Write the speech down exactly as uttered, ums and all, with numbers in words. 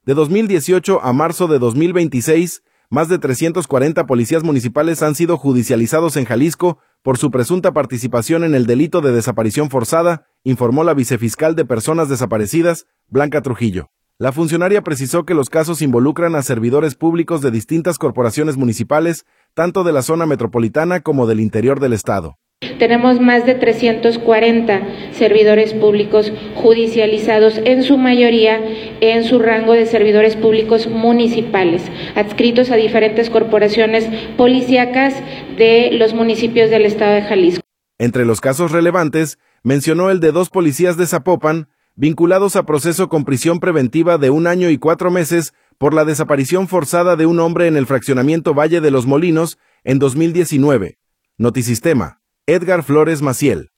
De dos mil dieciocho a marzo de dos mil veintiséis, más de trescientos cuarenta policías municipales han sido judicializados en Jalisco por su presunta participación en el delito de desaparición forzada, informó la vicefiscal de Personas Desaparecidas, Blanca Trujillo. La funcionaria precisó que los casos involucran a servidores públicos de distintas corporaciones municipales, tanto de la zona metropolitana como del interior del estado. Tenemos más de trescientos cuarenta servidores públicos judicializados, en su mayoría en su rango de servidores públicos municipales, adscritos a diferentes corporaciones policíacas de los municipios del estado de Jalisco. Entre los casos relevantes, mencionó el de dos policías de Zapopan, vinculados a proceso con prisión preventiva de un año y cuatro meses por la desaparición forzada de un hombre en el fraccionamiento Valle de los Molinos en dos mil diecinueve. Notisistema. Edgar Flores Maciel.